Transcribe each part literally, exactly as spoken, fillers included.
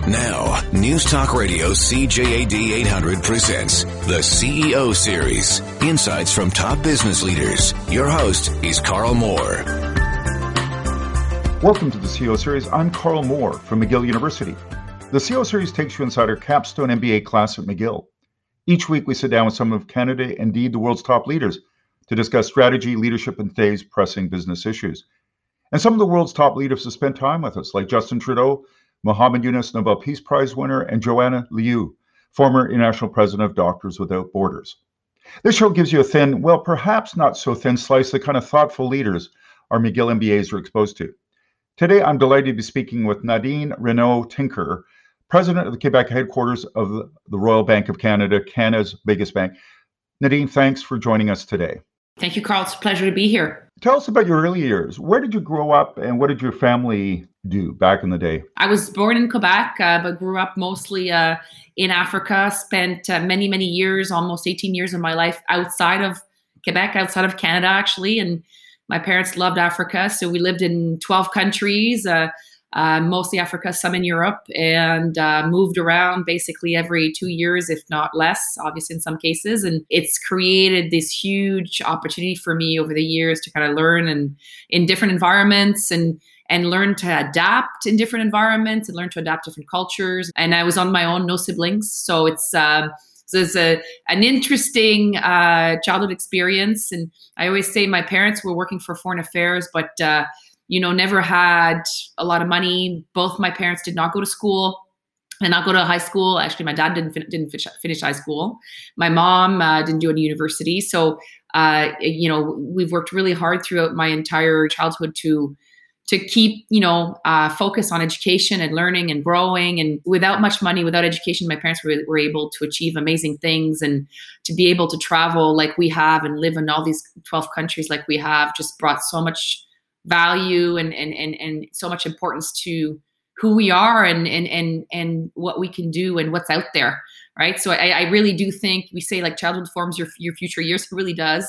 Now, News Talk Radio C J A D eight hundred presents the C E O Series, insights from top business leaders. Your host is Carl Moore. Welcome to the C E O Series. I'm Carl Moore from McGill University. The C E O Series takes you inside our capstone M B A class at McGill. Each week, we sit down with some of Canada, indeed the world's top leaders, to discuss strategy, leadership, and today's pressing business issues. And some of the world's top leaders have spent time with us, like Justin Trudeau, Muhammad Yunus, Nobel Peace Prize winner, and Joanna Liu, former international president of Doctors Without Borders. This show gives you a thin, well, perhaps not so thin slice of the kind of thoughtful leaders our McGill M B As are exposed to. Today, I'm delighted to be speaking with Nadine Renaud-Tinker, president of the Quebec headquarters of the Royal Bank of Canada, Canada's biggest bank. Nadine, thanks for joining us today. Thank you, Carl. It's a pleasure to be here. Tell us about your early years. Where did you grow up and what did your family do back in the day? I was born in Quebec, uh, but grew up mostly uh, in Africa, spent uh, many, many years, almost eighteen years of my life outside of Quebec, outside of Canada, actually. And my parents loved Africa. So we lived in twelve countries, uh, uh, mostly Africa, some in Europe, and uh, moved around basically every two years, if not less, obviously in some cases. And it's created this huge opportunity for me over the years to kind of learn and in different environments and and learn to adapt in different environments and learn to adapt different cultures. And I was on my own, no siblings. So it's uh, so it's a, an interesting uh, childhood experience. And I always say my parents were working for foreign affairs, but uh, you know, never had a lot of money. Both my parents did not go to school and not go to high school. Actually, my dad didn't fin- didn't finish high school. My mom uh, didn't do any university. So, uh, you know, we've worked really hard throughout my entire childhood to to keep, you know, uh, focus on education and learning and growing. And without much money, without education, my parents were, were able to achieve amazing things, and to be able to travel like we have and live in all these twelve countries like we have just brought so much value and and and, and so much importance to who we are and and and and what we can do and what's out there, right? So I, I really do think we say like childhood forms your your future years. It really does.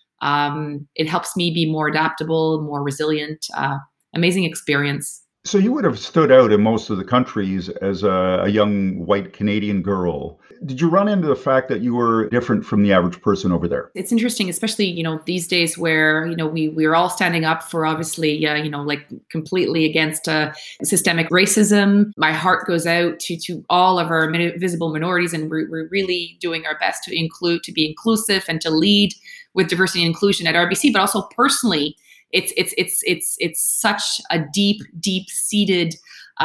Um, it helps me be more adaptable, more resilient. Uh, amazing experience. So you would have stood out in most of the countries as a, a young white Canadian girl. Did you run into the fact that you were different from the average person over there? It's interesting, especially, you know, these days where, you know, we, we are all standing up for obviously, uh, you know, like completely against uh, systemic racism. My heart goes out to, to all of our min- visible minorities, and we're, we're really doing our best to include, to be inclusive and to lead with diversity and inclusion at R B C, but also personally. It's it's it's it's it's such a deep, deep-seated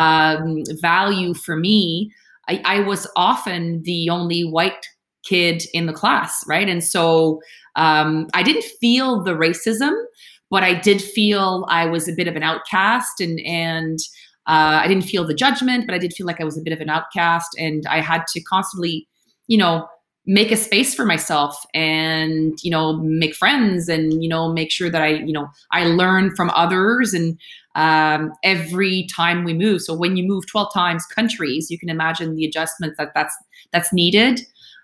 um, value for me. I, I was often the only white kid in the class, right? And so um, I didn't feel the racism, but I did feel I was a bit of an outcast, and and uh, I didn't feel the judgment, but I did feel like I was a bit of an outcast, and I had to constantly, you know, make a space for myself and, you know, make friends and, you know, make sure that I, you know, I learn from others and um, every time we move. So when you move twelve times countries, you can imagine the adjustments that that's, that's needed.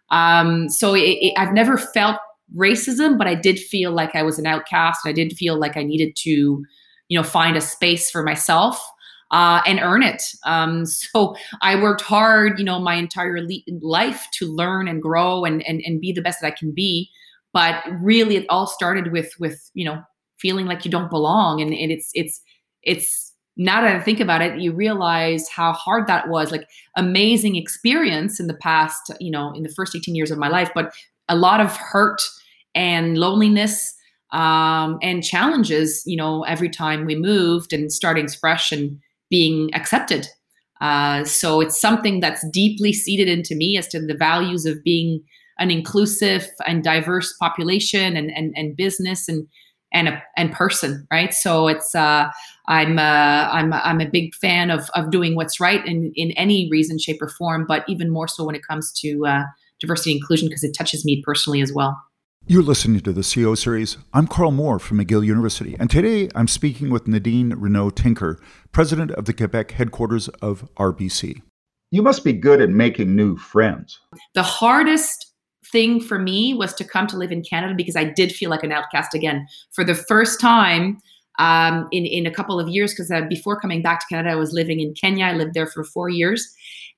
Um, so it, it, I've never felt racism, but I did feel like I was an outcast. I did feel like I needed to, you know, find a space for myself. Uh, and earn it. Um, so I worked hard, you know, my entire le- life to learn and grow and, and and be the best that I can be. But really, it all started with with you know feeling like you don't belong, and, and it's it's it's now that I think about it, you realize how hard that was. Like amazing experience in the past, you know, in the first eighteen years of my life, but a lot of hurt and loneliness um, and challenges, you know, every time we moved and starting fresh and being accepted. Uh, so it's something that's deeply seated into me as to the values of being an inclusive and diverse population and and, and business and and a and person, right? So it's uh, I'm uh, I'm I'm a big fan of of doing what's right in in any reason, shape, or form, but even more so when it comes to uh, diversity and inclusion because it touches me personally as well. You're listening to the C E O Series. I'm Carl Moore from McGill University, and today I'm speaking with Nadine Renaud-Tinker, president of the Quebec headquarters of R B C. You must be good at making new friends. The hardest thing for me was to come to live in Canada because I did feel like an outcast again. For the first time, um, in, in a couple of years, because uh, before coming back to Canada, I was living in Kenya. I lived there for four years.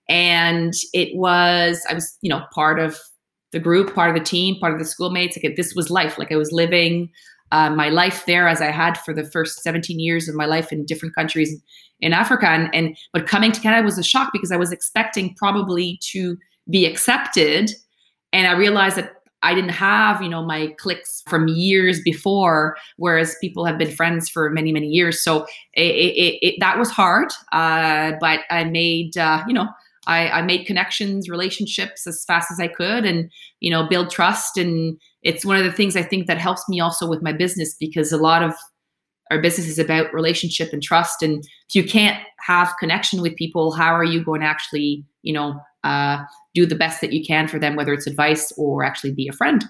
And it was, I was, you know, part of the group, part of the team, part of the schoolmates. Like, this was life. Like, I was living uh, my life there as I had for the first seventeen years of my life in different countries in Africa. And, and but coming to Canada was a shock, because I was expecting probably to be accepted. And I realized that I didn't have, you know, my cliques from years before, whereas people have been friends for many, many years. So it, it, it, that was hard. Uh, but I made, uh, you know, I, I made connections, relationships as fast as I could, and, you know, build trust. And it's one of the things I think that helps me also with my business, because a lot of our business is about relationship and trust. And if you can't have connection with people, how are you going to actually, you know, uh, do the best that you can for them, whether it's advice or actually be a friend?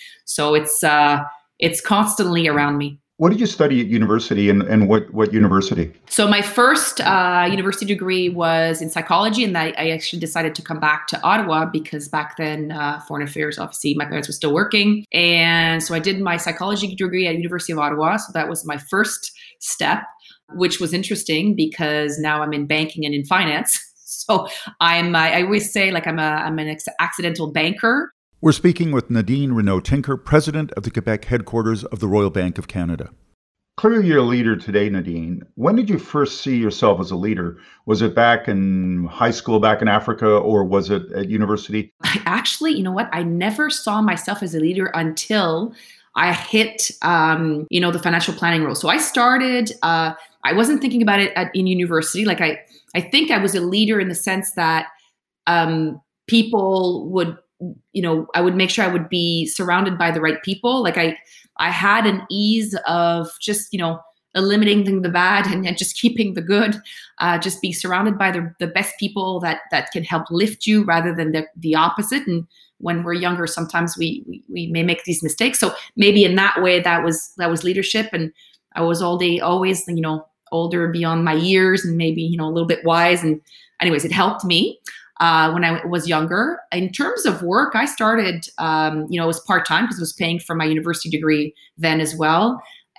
So it's uh, it's constantly around me. What did you study at university, and, and what, what university? So my first uh, university degree was in psychology, and I, I actually decided to come back to Ottawa because back then, uh, foreign affairs, obviously, my parents were still working. And so I did my psychology degree at University of Ottawa. So that was my first step, which was interesting because now I'm in banking and in finance. So I'm, I always say like I'm a, I'm an accidental banker. We're speaking with Nadine Renaud-Tinker, president of the Quebec headquarters of the Royal Bank of Canada. Clearly you're a leader today, Nadine. When did you first see yourself as a leader? Was it back in high school, back in Africa, or was it at university? I actually, you know what? I never saw myself as a leader until I hit, um, you know, the financial planning role. So I started, uh, I wasn't thinking about it at, in university. Like I, I think I was a leader in the sense that um, people would, you know, I would make sure I would be surrounded by the right people. Like I, I had an ease of just, you know, eliminating the bad and, and just keeping the good, uh, just be surrounded by the, the best people that, that can help lift you rather than the, the opposite. And when we're younger, sometimes we, we, we may make these mistakes. So maybe in that way, that was, that was leadership. And I was all day, always, you know, older beyond my years and maybe, you know, a little bit wise. And anyways, it helped me. Uh, when I was younger. In terms of work, I started, um, you know, it was part-time because I was paying for my university degree then as well,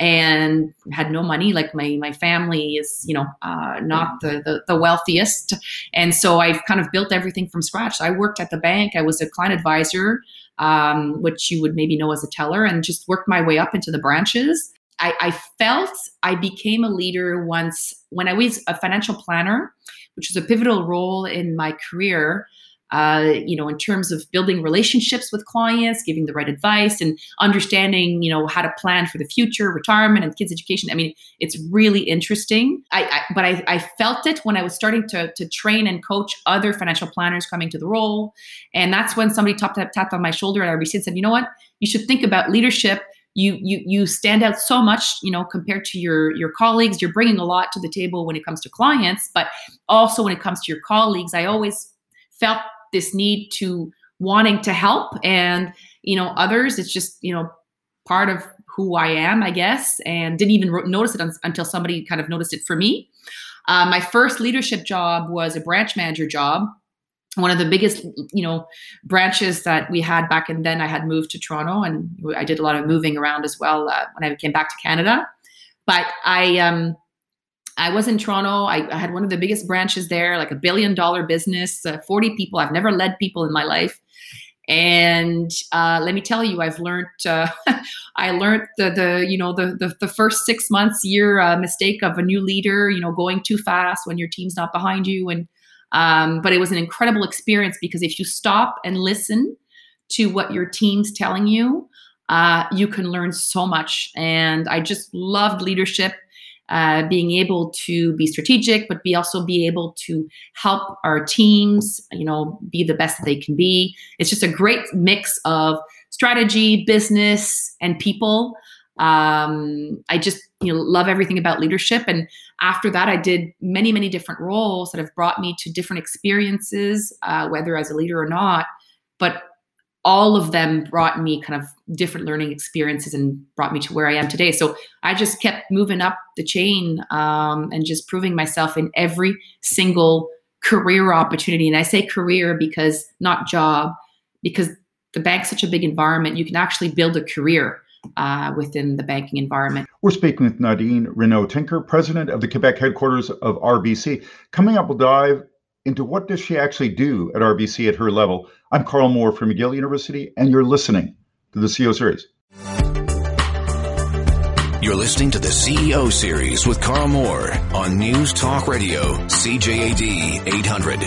and had no money. Like my my family is, you know, uh, not the, the the wealthiest. And so I've kind of built everything from scratch. So I worked at the bank. I was a client advisor, um, which you would maybe know as a teller, and just worked my way up into the branches. I, I felt I became a leader once when I was a financial planner, which was a pivotal role in my career, uh, you know, in terms of building relationships with clients, giving the right advice, and understanding, you know, how to plan for the future, retirement, and kids' education. I mean, it's really interesting. I, I but I, I felt it when I was starting to to train and coach other financial planners coming to the role, and that's when somebody tapped tapped on my shoulder at R B C and said, you know what, you should think about leadership. You you you stand out so much, you know, compared to your your colleagues. You're bringing a lot to the table when it comes to clients, but also when it comes to your colleagues. I always felt this need to wanting to help, and you know, others. It's just, you know, part of who I am, I guess, and didn't even notice it un- until somebody kind of noticed it for me. Uh, my first leadership job was a branch manager job. One of the biggest, you know, branches that we had back in then. I had moved to Toronto, and I did a lot of moving around as well uh, when I came back to Canada. But I, um, I was in Toronto. I, I had one of the biggest branches there, like a billion dollar business, uh, forty people. I've never led people in my life, and uh, let me tell you, I've learned. Uh, I learned the the you know the the, the first six months year uh, mistake of a new leader. You know, going too fast when your team's not behind you. And Um, but it was an incredible experience, because if you stop and listen to what your team's telling you, uh, you can learn so much. And I just loved leadership, uh, being able to be strategic, but be also be able to help our teams, you know, be the best that they can be. It's just a great mix of strategy, business, and people. Um, I just, you know, love everything about leadership. And after that, I did many, many different roles that have brought me to different experiences, uh, whether as a leader or not, but all of them brought me kind of different learning experiences and brought me to where I am today. So I just kept moving up the chain, um, and just proving myself in every single career opportunity. And I say career because not job, because the bank's such a big environment. You can actually build a career uh, within the banking environment. We're speaking with Nadine Renaud-Tinker, president of the Quebec headquarters of R B C. Coming up, we'll dive into what does she actually do at R B C at her level. I'm Carl Moore from McGill University, and you're listening to the C E O Series. You're listening to the C E O Series with Carl Moore on News Talk Radio, C J A D eight hundred.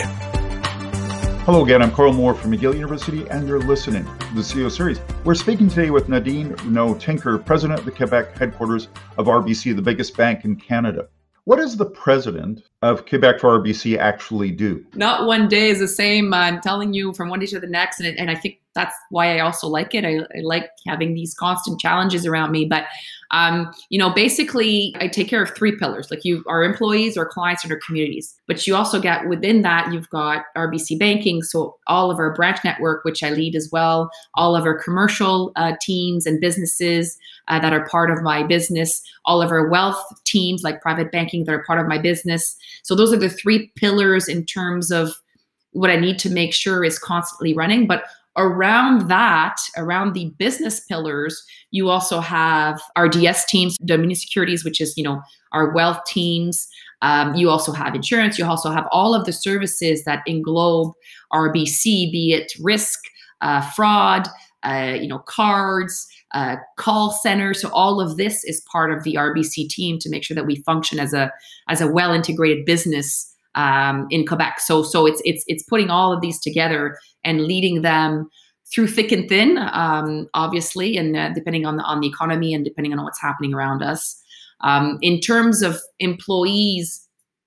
Hello again, I'm Carl Moore from McGill University, and you're listening to the C E O Series. We're speaking today with Nadine Renaud-Tinker, president of the Quebec headquarters of R B C, the biggest bank in Canada. What does the president of Quebec for R B C actually do? Not one day is the same. I'm telling you, from one day to the next. And, it, and I think that's why I also like it. I, I like having these constant challenges around me. But, um, you know, basically, I take care of three pillars. Like you, our employees, our clients, and our communities. But you also get within that, you've got R B C Banking. So all of our branch network, which I lead as well, all of our commercial uh, teams and businesses uh, that are part of my business, all of our wealth teams like private banking that are part of my business. So those are the three pillars in terms of what I need to make sure is constantly running. But around that, around the business pillars, you also have our D S teams, Dominion Securities, which is, you know, our wealth teams. Um, you also have insurance. You also have all of the services that englobe R B C, be it risk, uh, fraud, uh, you know, cards, uh, call center. So all of this is part of the R B C team to make sure that we function as a as a well integrated business um, in Quebec. So so it's it's it's putting all of these together and leading them through thick and thin, um, obviously, and uh, depending on the on the economy and depending on what's happening around us. Um, in terms of employees,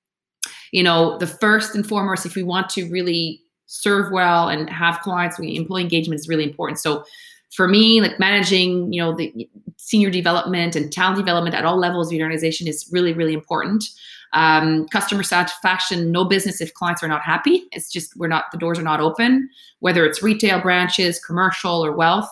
you know, the first and foremost, if we want to really serve well and have clients, we, employee engagement is really important. So for me, like managing, you know, the senior development and talent development at all levels of the organization is really, really important. Um, customer satisfaction, no business if clients are not happy. It's just, we're not, the doors are not open, whether it's retail branches, commercial, or wealth.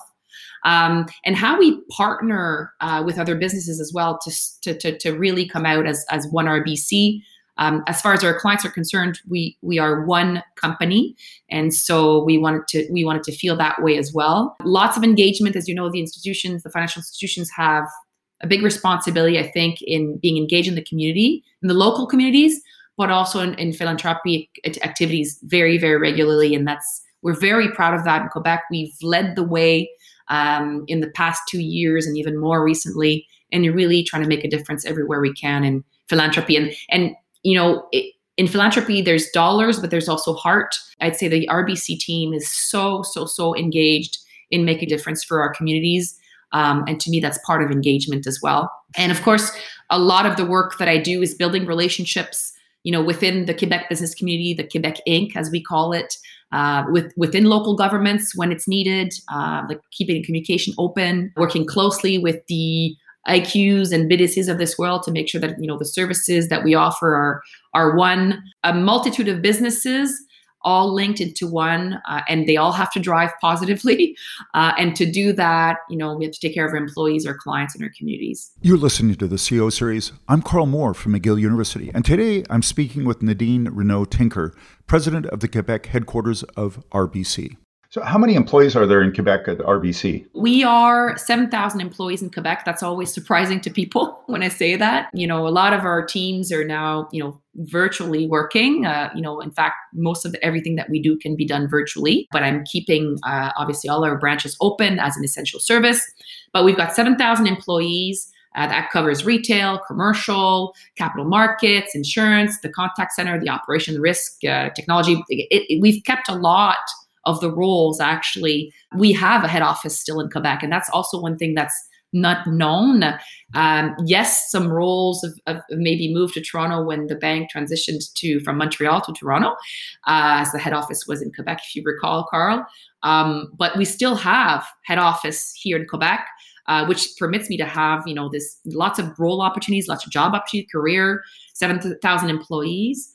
Um, and how we partner uh, with other businesses as well to, to, to, to really come out as, as one R B C. Um, as far as our clients are concerned, we we are one company, and so we wanted to we wanted to feel that way as well. Lots of engagement, as you know, the institutions, the financial institutions have a big responsibility, I think, in being engaged in the community, in the local communities, but also in, in philanthropic activities very, very regularly, and that's we're very proud of that in Quebec. We've led the way um, in the past two years, and even more recently, and you're really trying to make a difference everywhere we can in philanthropy and and. You know, it, in philanthropy, there's dollars, but there's also heart. I'd say the R B C team is so, so, so engaged in making a difference for our communities. Um, and to me, that's part of engagement as well. And of course, a lot of the work that I do is building relationships, you know, within the Quebec business community, the Quebec Incorporated, as we call it, uh, with within local governments when it's needed, uh, like keeping communication open, working closely with the I Qs and B D Cs of this world to make sure that, you know, the services that we offer are are one, a multitude of businesses all linked into one, uh, and they all have to drive positively. Uh, and to do that, you know, we have to take care of our employees, our clients, and our communities. You're listening to the C E O Series. I'm Carl Moore from McGill University, and today I'm speaking with Nadine Renaud-Tinker, president of the Quebec headquarters of R B C. So how many employees are there in Quebec at R B C? We are seven thousand employees in Quebec. That's always surprising to people when I say that. You know, a lot of our teams are now, you know, virtually working. Uh, you know, in fact, most of the, everything that we do can be done virtually. But I'm keeping, uh, obviously, all our branches open as an essential service. But we've got seven thousand employees. Uh, that covers retail, commercial, capital markets, insurance, the contact center, the operation, the risk, uh, technology. It, it, we've kept a lot of the roles. Actually, we have a head office still in Quebec, and that's also one thing that's not known. Um, yes, some roles have, have maybe moved to Toronto when the bank transitioned to from Montreal to Toronto, uh, as the head office was in Quebec, if you recall, Carl. Um, but we still have head office here in Quebec, uh, which permits me to have, you know, this lots of role opportunities, lots of job opportunities, career, seven thousand employees,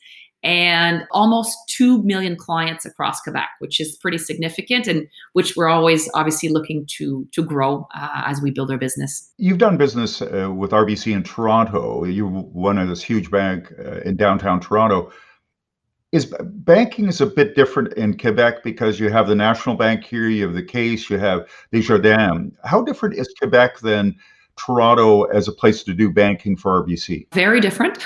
and almost two million clients across Quebec, which is pretty significant, and which we're always obviously looking to to grow uh, as we build our business. You've done business uh, with R B C in Toronto. You won this huge bank uh, in downtown Toronto. Is banking is a bit different in Quebec because you have the National Bank here, you have the Caisse, you have Desjardins. How different is Quebec than Toronto as a place to do banking for R B C? Very different.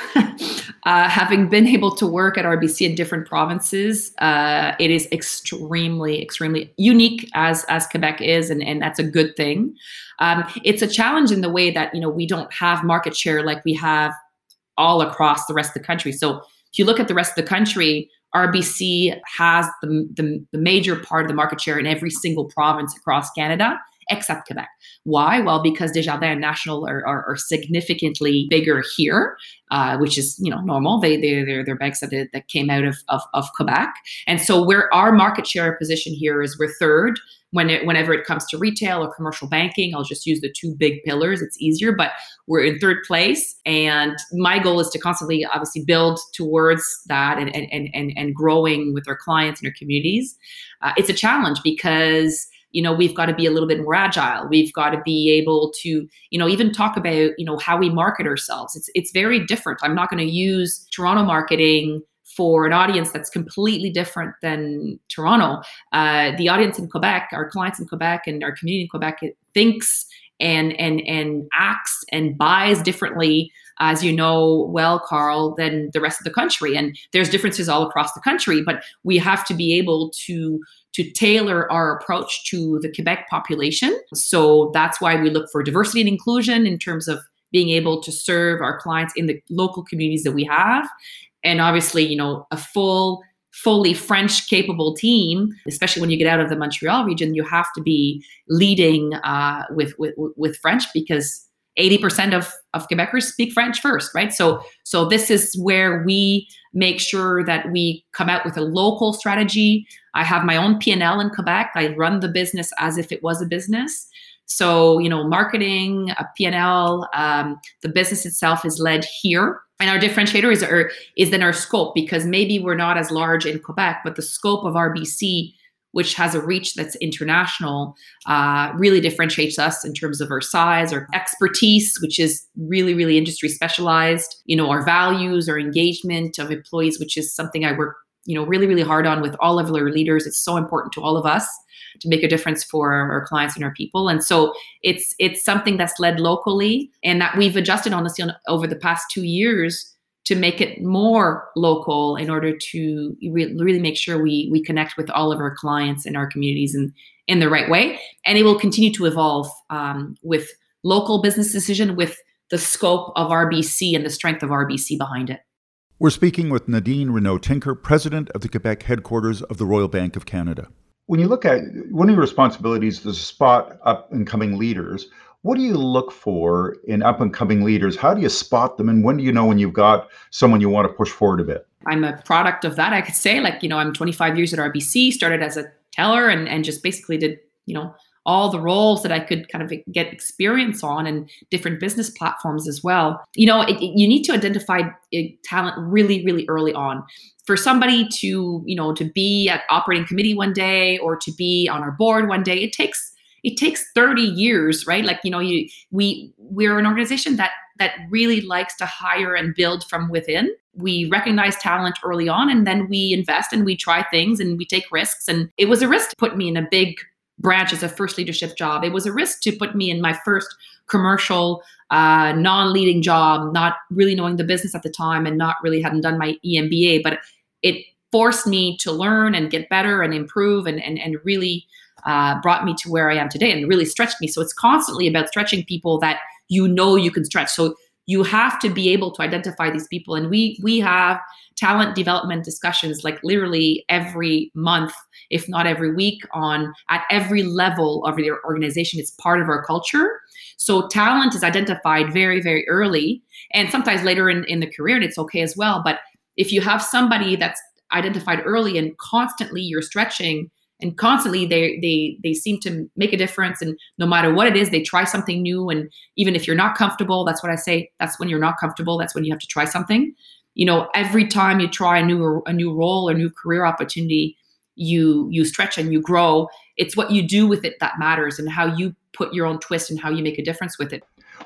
uh, having been able to work at R B C in different provinces, uh, it is extremely, extremely unique as as Quebec is, and, and that's a good thing. Um, it's a challenge in the way that, you know, we don't have market share like we have all across the rest of the country. So if you look at the rest of the country, R B C has the, the, the major part of the market share in every single province across Canada, except Quebec. Why? Well, because Desjardins and National are, are, are significantly bigger here, uh, which is, you know, normal. They, they, they're, they're banks that, that came out of, of, of Quebec. And so where our market share position here is we're third. When it, whenever it comes to retail or commercial banking, I'll just use the two big pillars. It's easier, but we're in third place. And my goal is to constantly, obviously, build towards that and and and, and growing with our clients and our communities. Uh, it's a challenge because, you know, we've got to be a little bit more agile. We've got to be able to, you know, even talk about, you know, how we market ourselves. It's it's very different. I'm not going to use Toronto marketing for an audience that's completely different than Toronto. Uh, the audience in Quebec, our clients in Quebec and our community in Quebec, it thinks and and and acts and buys differently, as you know well, Carl, than the rest of the country. And there's differences all across the country, but we have to be able to to tailor our approach to the Quebec population. So that's why we look for diversity and inclusion in terms of being able to serve our clients in the local communities that we have. And obviously, you know, a full, fully French capable team, especially when you get out of the Montreal region, you have to be leading uh, with, with with French because eighty percent of, of Quebecers speak French first, right? So so this is where we make sure that we come out with a local strategy. I have my own P and L in Quebec. I run the business as if it was a business. So, you know, marketing, a P and L, um, the business itself is led here. And our differentiator is, our, is then our scope, because maybe we're not as large in Quebec, but the scope of R B C, which has a reach that's international, uh, really differentiates us in terms of our size, our expertise, which is really, really industry specialized, you know, our values, our engagement of employees, which is something I work, you know, really, really hard on with all of our leaders. It's so important to all of us to make a difference for our clients and our people. And so it's it's something that's led locally and that we've adjusted honestly on, over the past two years to make it more local in order to re- really make sure we we connect with all of our clients and our communities in, in the right way. And it will continue to evolve um, with local business decision, with the scope of R B C and the strength of R B C behind it. We're speaking with Nadine Renaud-Tinker, president of the Quebec headquarters of the Royal Bank of Canada. When you look at one of your responsibilities is to spot up and coming leaders. What do you look for in up and coming leaders? How do you spot them? And when do you know when you've got someone you want to push forward a bit? I'm a product of that. I could say, like, you know, I'm twenty-five years at R B C, started as a teller and, and just basically did, you know, all the roles that I could kind of get experience on and different business platforms as well. You know, it, it, you need to identify talent really, really early on. For somebody to, you know, to be at operating committee one day or to be on our board one day, it takes it takes thirty years, right? Like, you know, you we we're an organization that that really likes to hire and build from within. We recognize talent early on, and then we invest and we try things and we take risks. And it was a risk to put me in a big branch as a first leadership job. It was a risk to put me in my first commercial uh, non-leading job, not really knowing the business at the time and not really having done my E M B A, but it forced me to learn and get better and improve and, and, and really uh, brought me to where I am today and really stretched me. So it's constantly about stretching people that you know you can stretch. So you have to be able to identify these people. And we we have talent development discussions like literally every month, if not every week, on at every level of your organization. It's part of our culture. So talent is identified very, very early and sometimes later in, in the career, and it's okay as well. But if you have somebody that's identified early and constantly you're stretching and constantly they they they seem to make a difference, and no matter what it is, they try something new. And even if you're not comfortable, that's what I say, that's when you're not comfortable, that's when you have to try something. You know, every time you try a new a new role or new career opportunity, you you stretch and you grow. It's what you do with it that matters and how you put your own twist and how you make a difference with it.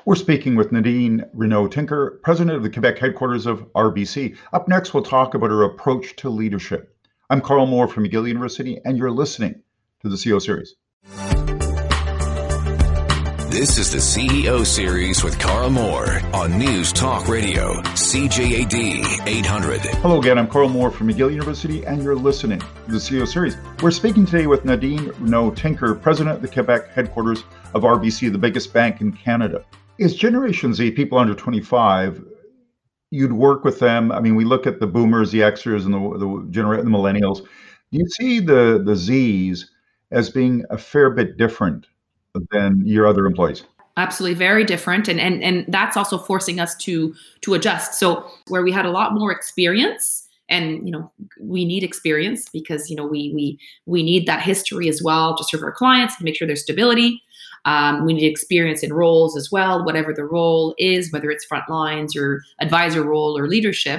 We're speaking with Nadine Renaud-Tinker, president of the Quebec headquarters of R B C. Up next, we'll talk about her approach to leadership. I'm Carl Moore from McGill University, and you're listening to the C E O Series. This is the C E O Series with Carl Moore on News Talk Radio, C J A D eight hundred. Hello again, I'm Carl Moore from McGill University, and you're listening to the C E O Series. We're speaking today with Nadine Renaud-Tinker, president of the Quebec headquarters of R B C, the biggest bank in Canada. Is Generation Z, people under twenty-five, you'd work with them? I mean, we look at the boomers, the Xers, and the, the, gener- the millennials. Do you see the, the Zs as being a fair bit different than your other employees? Absolutely, very different, and and and that's also forcing us to to adjust. So where we had a lot more experience, and you know we need experience because you know we we we need that history as well to serve our clients and make sure there's stability. Um, we need experience in roles as well, whatever the role is, whether it's front lines or advisor role or leadership.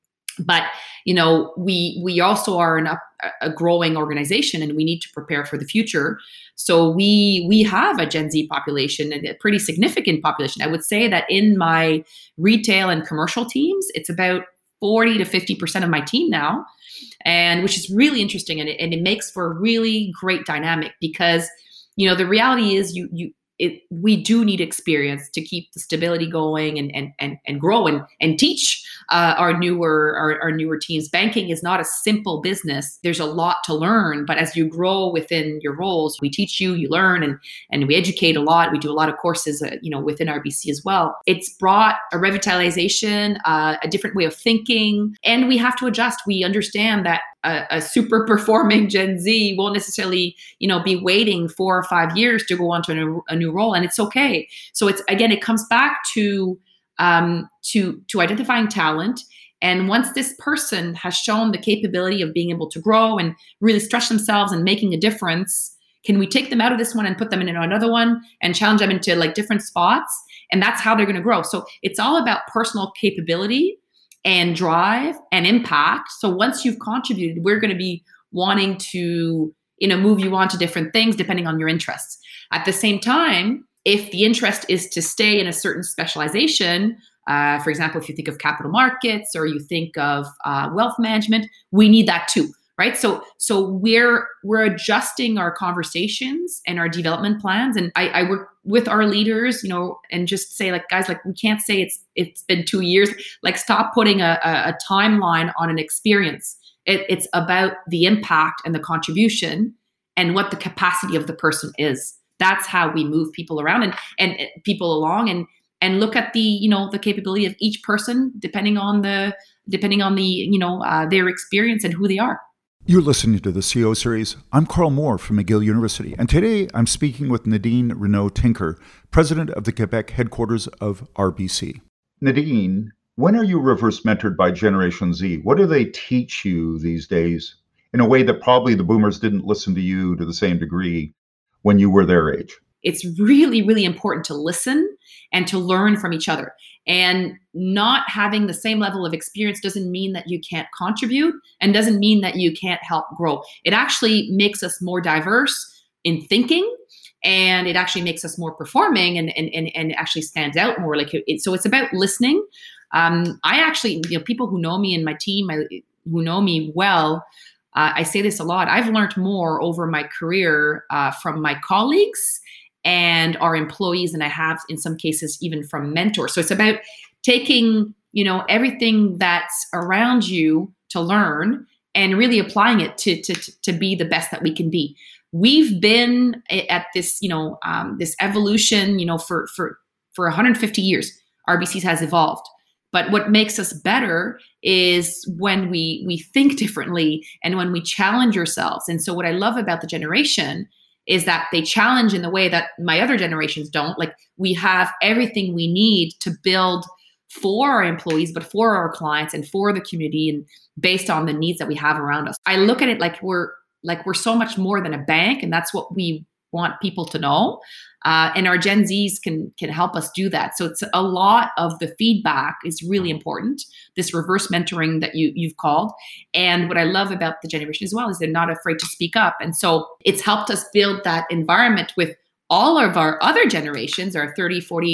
But you know, we we also are an up, a growing organization, and we need to prepare for the future. So we we have a Gen Z population, a pretty significant population. I would say that in my retail and commercial teams, it's about forty to fifty percent of my team now, and which is really interesting, and it, and it makes for a really great dynamic because you know the reality is you you. It, we do need experience to keep the stability going and and and, and grow and, and teach uh, our newer our, our newer teams. Banking is not a simple business. There's a lot to learn, but as you grow within your roles, we teach you, you learn, and and we educate a lot. We do a lot of courses, uh, you know, within R B C as well. It's brought a revitalization, uh, a different way of thinking, and we have to adjust. We understand that a, a super performing Gen Z won't necessarily, you know, be waiting four or five years to go on to a new, a new role, and it's okay. So it's again, it comes back to um, to to identifying talent, and once this person has shown the capability of being able to grow and really stretch themselves and making a difference, can we take them out of this one and put them in another one and challenge them into like different spots? And that's how they're going to grow. So it's all about personal capability and drive and impact. So once you've contributed, we're going to be wanting to, you know, move you on to different things depending on your interests. At the same time, if the interest is to stay in a certain specialization, uh, for example, if you think of capital markets or you think of uh, wealth management, we need that too, right? So, so we're we're adjusting our conversations and our development plans. And I, I work with our leaders, you know, and just say like, guys, like we can't say it's it's been two years. Like, stop putting a, a, a timeline on an experience. It, it's about the impact and the contribution and what the capacity of the person is. That's how we move people around and and people along and and look at the you know the capability of each person depending on the depending on the you know uh, their experience and who they are. You're listening to the C E O Series. I'm Carl Moore from McGill University, and today I'm speaking with Nadine Renaud-Tinker, president of the Quebec headquarters of R B C. Nadine, when are you reverse mentored by Generation Z? What do they teach you these days in a way that probably the boomers didn't listen to you to the same degree when you were their age? It's really, really important to listen and to learn from each other. And not having the same level of experience doesn't mean that you can't contribute and doesn't mean that you can't help grow. It actually makes us more diverse in thinking, and it actually makes us more performing and and and, and actually stands out more. Like it, so it's about listening. Um, I actually, you know, people who know me and my team, I, who know me well, Uh, I say this a lot. I've learned more over my career uh, from my colleagues and our employees than I have in some cases even from mentors. So it's about taking, you know, everything that's around you to learn and really applying it to to to be the best that we can be. We've been at this, you know, um, this evolution, you know, for for for one hundred fifty years. R B C has evolved. But what makes us better is when we we think differently and when we challenge ourselves. And so what I love about the generation is that they challenge in the way that my other generations don't. Like, we have everything we need to build for our employees, but for our clients and for the community and based on the needs that we have around us. I look at it like we're like we're so much more than a bank, and that's what we want people to know. Uh, and our Gen Zs can can help us do that. So it's a lot of the feedback is really important, this reverse mentoring that you, you've called. And what I love about the generation as well is they're not afraid to speak up. And so it's helped us build that environment with all of our other generations, our thirty, forty,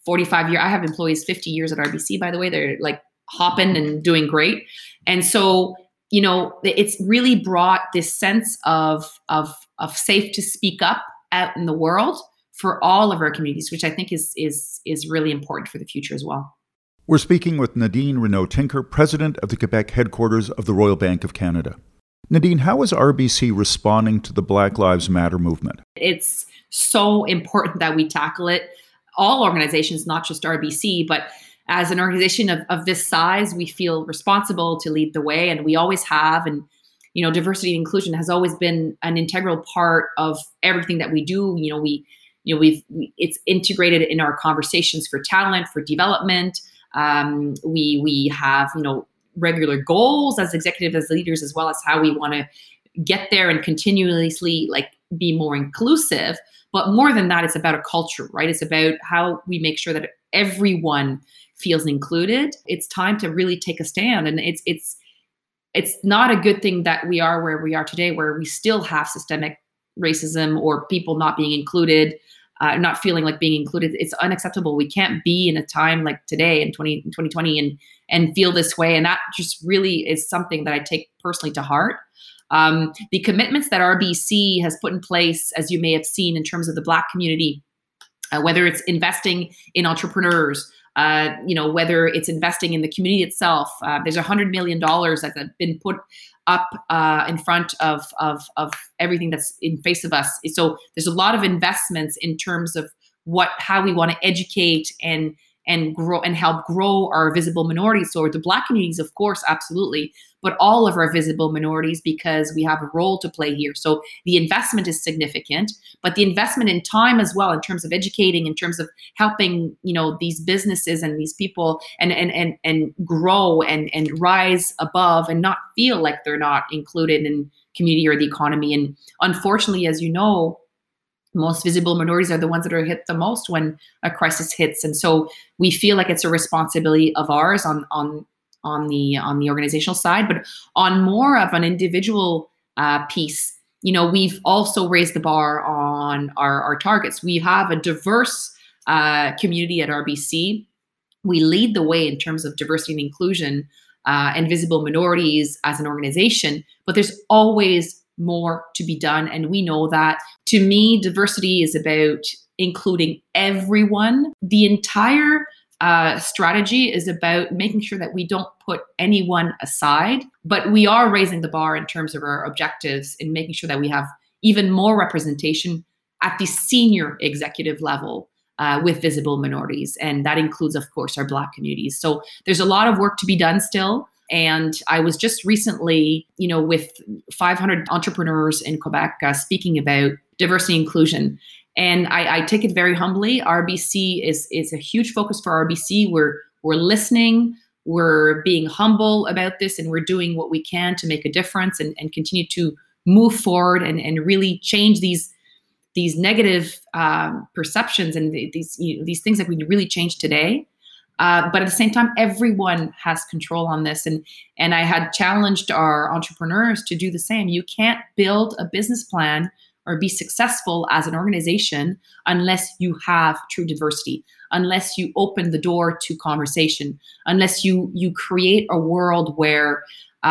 forty-five years. I have employees fifty years at R B C, by the way. They're like hopping and doing great. And so, you know, it's really brought this sense of, of, of safe to speak up out in the world for all of our communities, which I think is, is, is really important for the future as well. We're speaking with Nadine Renaud-Tinker, president of the Quebec headquarters of the Royal Bank of Canada. Nadine, how is R B C responding to the Black Lives Matter movement? It's so important that we tackle it. All organizations, not just R B C, but as an organization of, of this size, we feel responsible to lead the way, and we always have. And, you know, diversity and inclusion has always been an integral part of everything that we do. You know, we, you know, we've, we, it's integrated in our conversations for talent, for development. Um, we, we have, you know, regular goals as executives, as leaders, as well as how we want to get there and continuously like be more inclusive. But more than that, it's about a culture, right? It's about how we make sure that everyone feels included. It's time to really take a stand. And it's it's it's not a good thing that we are where we are today, where we still have systemic racism or people not being included, uh, not feeling like being included. It's unacceptable. We can't be in a time like today in twenty twenty and and feel this way. And that just really is something that I take personally to heart. Um, the commitments that R B C has put in place, as you may have seen in terms of the Black community, uh, whether it's investing in entrepreneurs, uh, you know, whether it's investing in the community itself, uh, there's one hundred million dollars that have been put up uh, in front of, of, of everything that's in face of us. So there's a lot of investments in terms of what, how we want to educate and and grow and help grow our visible minorities. So the Black communities, of course, absolutely, but all of our visible minorities, because we have a role to play here. So the investment is significant, but the investment in time as well, in terms of educating, in terms of helping, you know, these businesses and these people and and and and grow and and rise above and not feel like they're not included in community or the economy. And unfortunately, as you know, most visible minorities are the ones that are hit the most when a crisis hits. And so we feel like it's a responsibility of ours on, on, on the, on the organizational side, but on more of an individual uh, piece, you know, we've also raised the bar on our, our targets. We have a diverse uh, community at R B C. We lead the way in terms of diversity and inclusion uh, and visible minorities as an organization, but there's always more to be done. And we know that. To me, diversity is about including everyone. The entire uh, strategy is about making sure that we don't put anyone aside, but we are raising the bar in terms of our objectives and making sure that we have even more representation at the senior executive level uh, with visible minorities. And that includes, of course, our Black communities. So there's a lot of work to be done still. And I was just recently, you know, with five hundred entrepreneurs in Quebec uh, speaking about diversity and inclusion. And I, I take it very humbly. R B C is is a huge focus for R B C. We're we're listening, we're being humble about this, and we're doing what we can to make a difference and, and continue to move forward and, and really change these these negative um, perceptions and these you know, these things that we really change today. Uh, but at the same time, everyone has control on this. And, and I had challenged our entrepreneurs to do the same. You can't build a business plan or be successful as an organization unless you have true diversity, unless you open the door to conversation, unless you you create a world where,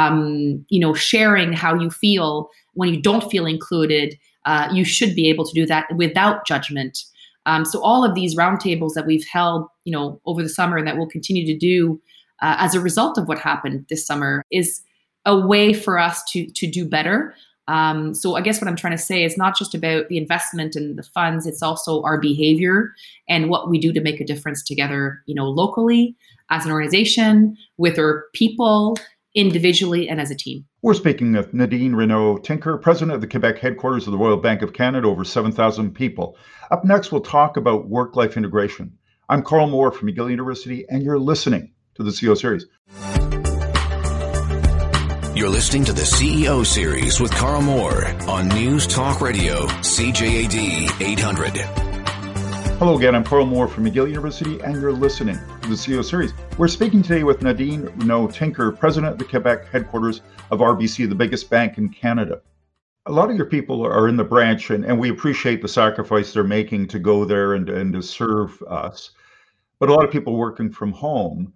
um, you know, sharing how you feel when you don't feel included, uh, you should be able to do that without judgment. Um, so all of these roundtables that we've held, you know, over the summer and that we'll continue to do uh, as a result of what happened this summer is a way for us to to do better. Um, so I guess what I'm trying to say is not just about the investment and the funds, it's also our behavior and what we do to make a difference together, you know, locally, as an organization, with our people, individually, and as a team. We're speaking with Nadine Renaud-Tinker, president of the Quebec headquarters of the Royal Bank of Canada, over seven thousand people. Up next, we'll talk about work-life integration. I'm Carl Moore from McGill University, and you're listening to the C E O Series. You're listening to the C E O Series with Carl Moore on News Talk Radio, C J A D eight hundred. Hello again, I'm Carl Moore from McGill University, and you're listening to the C E O Series. We're speaking today with Nadine Renaud-Tinker, president of the Quebec headquarters of R B C, the biggest bank in Canada. A lot of your people are in the branch, and, and we appreciate the sacrifice they're making to go there and, and to serve us. but a lot of people working from home.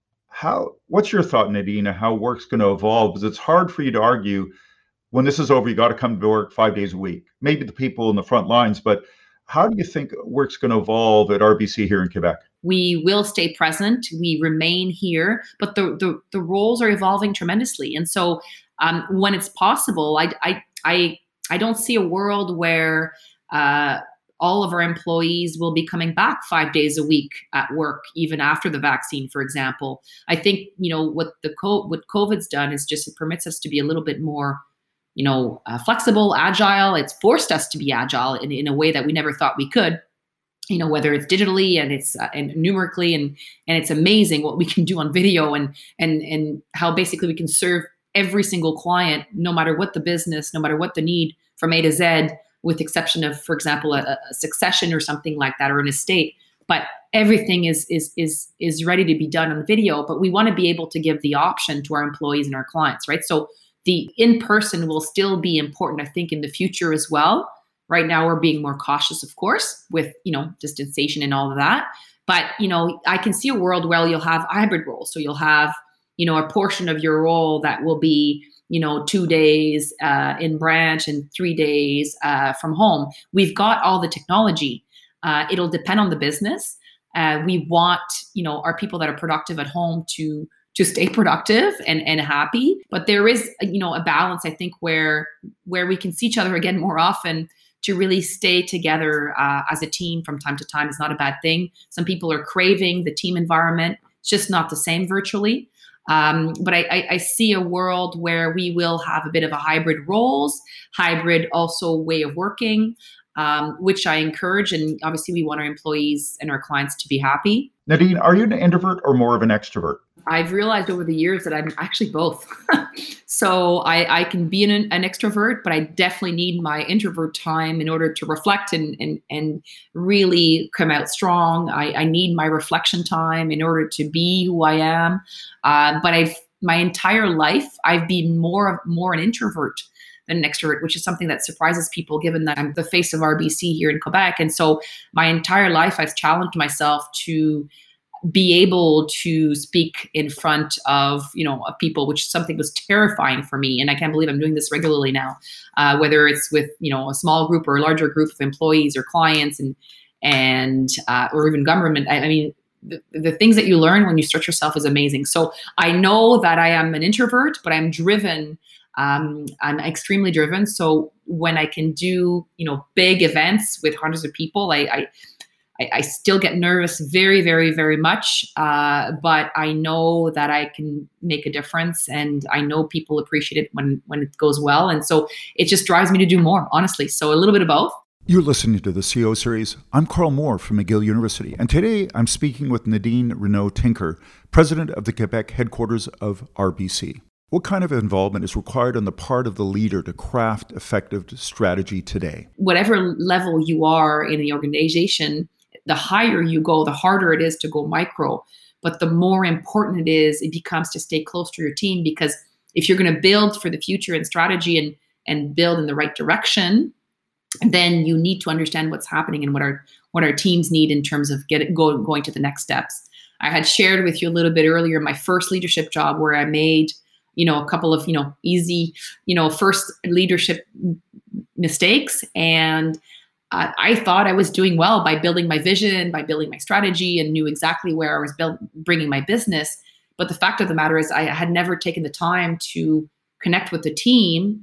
How? What's your thought, Nadine, how work's going to evolve? Because it's hard for you to argue when this is over, you got to come to work five days a week. Maybe the people in the front lines, but how do you think work's going to evolve at R B C here in Quebec? We will stay present. We remain here, but the the, the roles are evolving tremendously. And so um, when it's possible, I, I, I, I don't see a world where uh, all of our employees will be coming back five days a week at work, even after the vaccine, for example. I think, you know, what the co- what COVID's done is just it permits us to be a little bit more, you know, uh, flexible, agile. It's forced us to be agile in, in a way that we never thought we could, you know, whether it's digitally and it's uh, and numerically, and and it's amazing what we can do on video, and and and how basically we can serve every single client, no matter what the business, no matter what the need, from A to Z, with exception of, for example, a, a succession or something like that, or an estate. But everything is is is is ready to be done on video. But we want to be able to give the option to our employees and our clients, right? So the in-person will still be important, I think, in the future as well. Right now, we're being more cautious, of course, with, you know, distanciation and all of that. But, you know, I can see a world where you'll have hybrid roles. So you'll have, you know, a portion of your role that will be, you know, two days uh, in branch and three days uh, from home. We've got all the technology. Uh, it'll depend on the business. Uh, we want, you know, our people that are productive at home to to stay productive and, and happy. But there is, you know, a balance, I think, where where we can see each other again more often, to really stay together uh, as a team from time to time is not a bad thing. Some people are craving the team environment. It's just not the same virtually. Um, but I, I, I see a world where we will have a bit of a hybrid roles, hybrid also way of working, um, which I encourage. And obviously we want our employees and our clients to be happy. Nadine, are you an introvert or more of an extrovert? I've realized over the years that I'm actually both. So I, I can be an, an extrovert, but I definitely need my introvert time in order to reflect and and, and really come out strong. I, I need my reflection time in order to be who I am. Uh, but I've my entire life, I've been more more an introvert than an extrovert, which is something that surprises people, given that I'm the face of R B C here in Quebec. And so my entire life, I've challenged myself to be able to speak in front of, you know, of people, which something was terrifying for me. And I can't believe I'm doing this regularly now, uh, whether it's with, you know, a small group or a larger group of employees or clients and, and, uh, or even government. I, I mean, the, the things that you learn when you stretch yourself is amazing. So I know that I am an introvert, but I'm driven. Um, I'm extremely driven. So when I can do, you know, big events with hundreds of people, I, I I, I still get nervous very, very, very much, uh, but I know that I can make a difference, and I know people appreciate it when, when it goes well. And so it just drives me to do more, honestly. So a little bit of both. You're listening to the C E O Series. I'm Carl Moore from McGill University, and today I'm speaking with Nadine Renaud-Tinker, president of the Quebec headquarters of R B C. What kind of involvement is required on the part of the leader to craft effective strategy today? Whatever level you are in the organization, the higher you go, the harder it is to go micro. But the more important it is, it becomes to stay close to your team, because if you're going to build for the future and strategy and, and build in the right direction, then you need to understand what's happening and what our what our teams need in terms of get it, go, going to the next steps. I had shared with you a little bit earlier my first leadership job, where I made, you know, a couple of, you know, easy, you know, first leadership mistakes. And Uh, I thought I was doing well by building my vision, by building my strategy, and knew exactly where I was build, bringing my business. But the fact of the matter is, I had never taken the time to connect with the team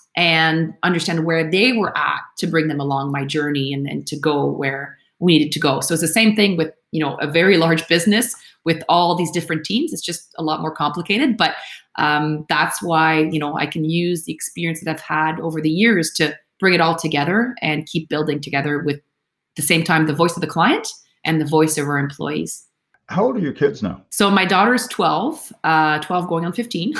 and understand where they were at to bring them along my journey and, and to go where we needed to go. So it's the same thing with, you know, a very large business with all these different teams. It's just a lot more complicated. But um, that's why, you know, I can use the experience that I've had over the years to bring it all together and keep building together with, at the same time, the voice of the client and the voice of our employees. How old are your kids now? So my daughter's twelve, uh, twelve going on fifteen.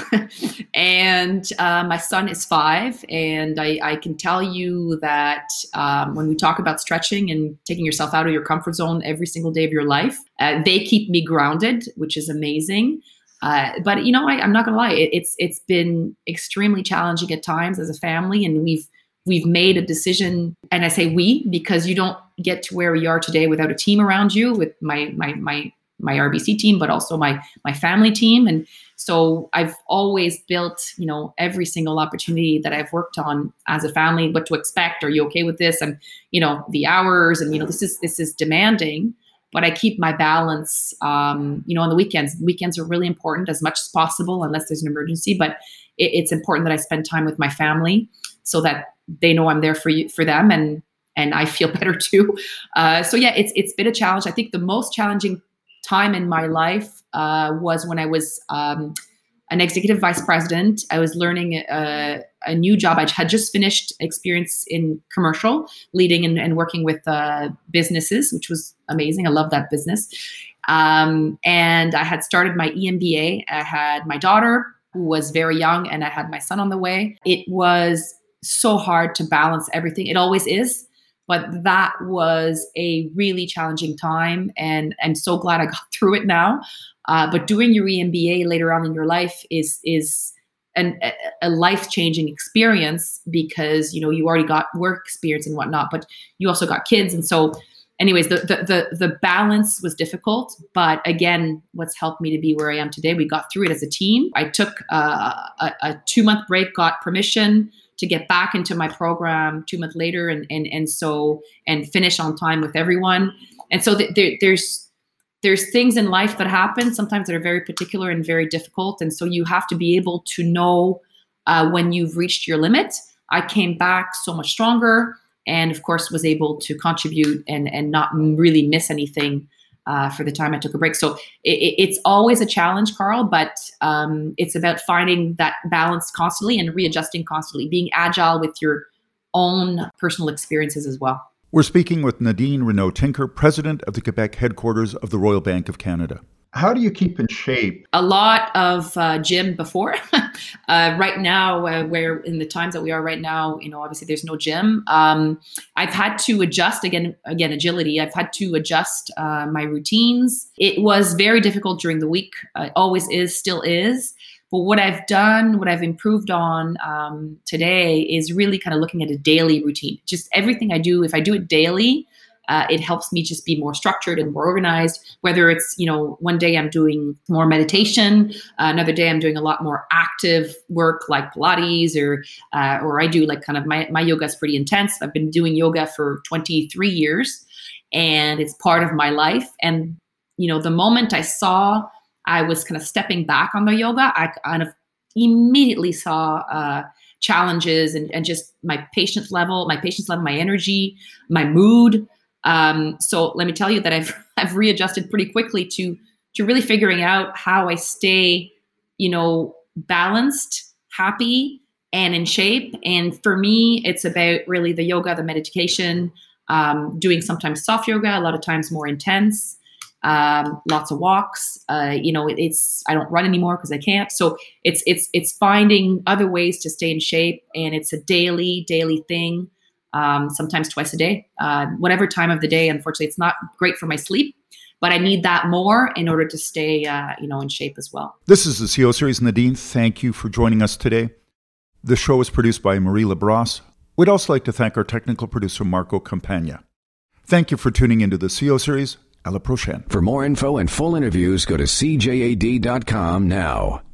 And uh, my son is five. And I, I can tell you that um, when we talk about stretching and taking yourself out of your comfort zone every single day of your life, uh, they keep me grounded, which is amazing. Uh, but, you know, I, I'm not going to lie. It, it's it's been extremely challenging at times as a family. And we've We've made a decision, and I say we because you don't get to where we are today without a team around you, with my my my my R B C team, but also my my family team. And so I've always built, you know, every single opportunity that I've worked on as a family, what to expect. Are you okay with this? And, you know, the hours, and, you know, this is this is demanding, but I keep my balance, um, you know, on the weekends. Weekends are really important as much as possible, unless there's an emergency, but it, it's important that I spend time with my family so that they know I'm there for you, for them, and and I feel better too. Uh, so yeah, it's it's been a challenge. I think the most challenging time in my life uh, was when I was um, an executive vice president. I was learning a, a new job. I had just finished experience in commercial, leading and, and working with uh, businesses, which was amazing. I love that business. Um, and I had started my E M B A. I had my daughter, who was very young, and I had my son on the way. It was so hard to balance everything. It always is. But that was a really challenging time, and I'm so glad I got through it now. Uh, but doing your E M B A later on in your life is is an, a life-changing experience, because, you know, you already got work experience and whatnot, but you also got kids. And so anyways, the the the, the balance was difficult. But again, what's helped me to be where I am today, we got through it as a team. I took uh, a, a two-month break, got permission to get back into my program two months later, and and and so and finish on time with everyone. And so th- there, there's there's things in life that happen sometimes that are very particular and very difficult, and so you have to be able to know uh, when you've reached your limit. I came back so much stronger, and of course was able to contribute and and not really miss anything Uh, for the time I took a break. So it, it's always a challenge, Carl, but um, it's about finding that balance constantly and readjusting constantly, being agile with your own personal experiences as well. We're speaking with Nadine Renaud-Tinker, president of the Quebec headquarters of the Royal Bank of Canada. How do you keep in shape? A lot of uh, gym before. uh, right now, uh, where in the times that we are right now, you know, obviously there's no gym. Um, I've had to adjust again, again, agility. I've had to adjust uh, my routines. It was very difficult during the week. Uh, always is, still is. But what I've done, what I've improved on um, today is really kind of looking at a daily routine. Just everything I do, if I do it daily, Uh, it helps me just be more structured and more organized, whether it's, you know, one day I'm doing more meditation, uh, another day I'm doing a lot more active work like Pilates, or uh, or I do like kind of my, my yoga is pretty intense. I've been doing yoga for twenty-three years, and it's part of my life. And, you know, the moment I saw I was kind of stepping back on the yoga, I kind of immediately saw uh, challenges and, and just my patience level, my patience level, my energy, my mood. Um, so let me tell you that I've I've readjusted pretty quickly to to really figuring out how I stay, you know, balanced, happy, and in shape. And for me, it's about really the yoga, the meditation, um, doing sometimes soft yoga, a lot of times more intense, um, lots of walks. Uh, you know, it, it's I don't run anymore because I can't. So it's it's it's finding other ways to stay in shape, and it's a daily daily thing. Um, sometimes twice a day, uh, whatever time of the day. Unfortunately, it's not great for my sleep, but I need that more in order to stay, uh, you know, in shape as well. This is the C O Series. Nadine, thank you for joining us today. The show is produced by Marie Labrosse. We'd also like to thank our technical producer, Marco Campagna. Thank you for tuning into the C O Series. À la prochaine. For more info and full interviews, go to C J A D dot com now.